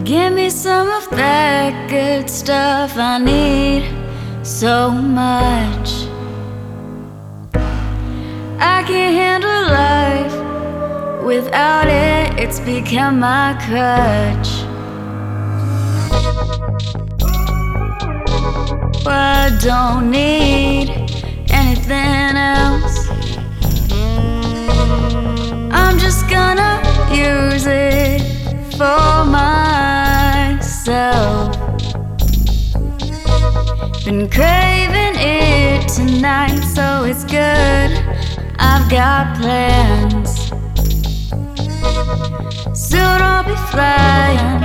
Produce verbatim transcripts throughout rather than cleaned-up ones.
Give me some of that good stuff I need so much. I can't handle life without it, it's become my crutch. I don't need anything else. I'm just gonna use it for myself. Been craving it tonight, so it's good. I've got plans. Soon I'll be flying,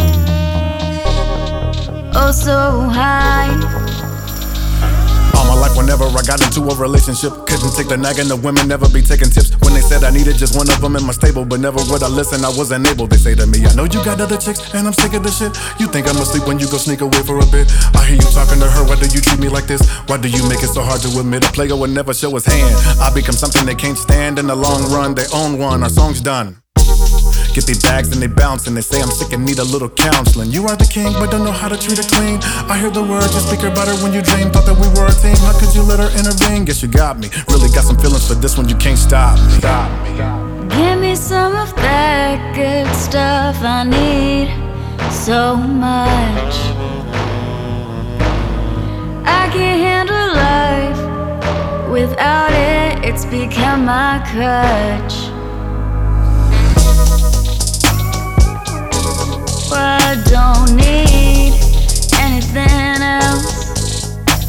oh so high. All my life, whenever I got into a relationship, couldn't take the nagging of women, never be taking tips. When they said I needed just one of them in my stable, but never would I listen, I wasn't able. They say to me, I know you got other chicks, and I'm sick of this shit. You think I'm asleep when you go sneak away for a bit. I hear you talking to her, why do you treat me like this? Why do you make it so hard to admit? A player would never show his hand. I become something they can't stand in the long run. They own one, our song's done. Get they bags and they bounce and they say I'm sick and need a little counseling. You are the king but don't know how to treat her clean. I hear the word, you speak her better when you dream. Thought that we were a team, how could you let her intervene? Guess you got me, really got some feelings for this one, you can't stop me. Stop me. Give me some of that good stuff I need so much. I can't handle life without it, it's become my crutch. I don't need anything else.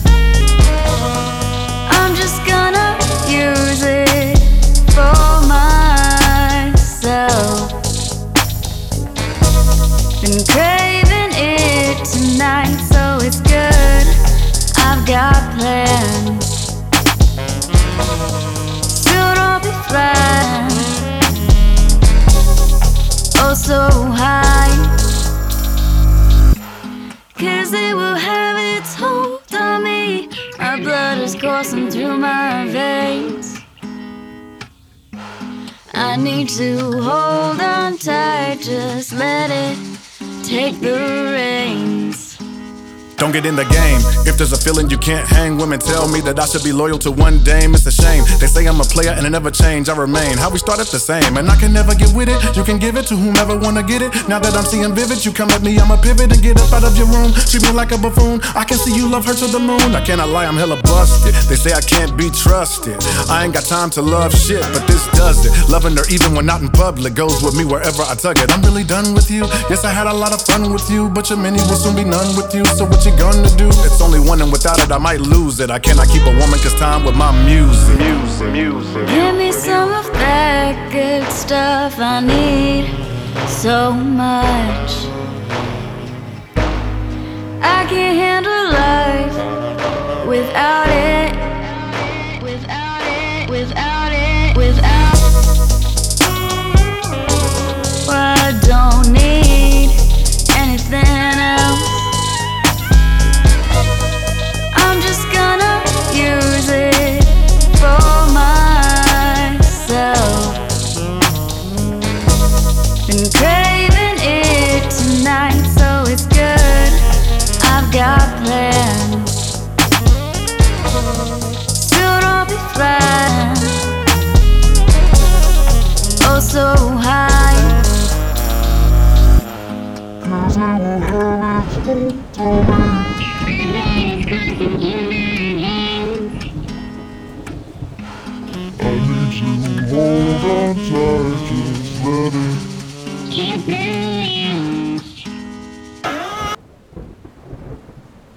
I'm just gonna use it for myself. Been craving it tonight, so it's good. I've got plans. Soon I'll be flying, oh so high. Cause it will have its hold on me. My blood is coursing through my veins. I need to hold on tight, just let it take the reins. Don't get in the game if there's a feeling you can't hang. Women tell me that I should be loyal to one dame. It's a shame, they say I'm a player and I never change, I remain. How we started the same, and I can never get with it. You can give it to whomever wanna get it. Now that I'm seeing vivid, you come at me, I'ma pivot and get up out of your room. Treat me like a buffoon, I can see you love her to the moon. I cannot lie, I'm hella busted. They say I can't be trusted. I ain't got time to love shit, but this does it. Loving her even when not in public goes with me wherever I tug it. I'm really done with you. Yes, I had a lot of fun with you, but your many will soon be none with you. So what you gonna do? It's only one, and without it I might lose it. I cannot keep a woman cause time with my music. Music, music. Give me some of that good stuff I need so much. I can't handle life without it. Without it, without it, without. I don't need anything else. I'm just gonna use it for myself. Been craving it tonight, so it's good. I've got plans. Soon I'll be flying, oh so high. Cause I will have it hold on me. I need to hold on tight, just let it.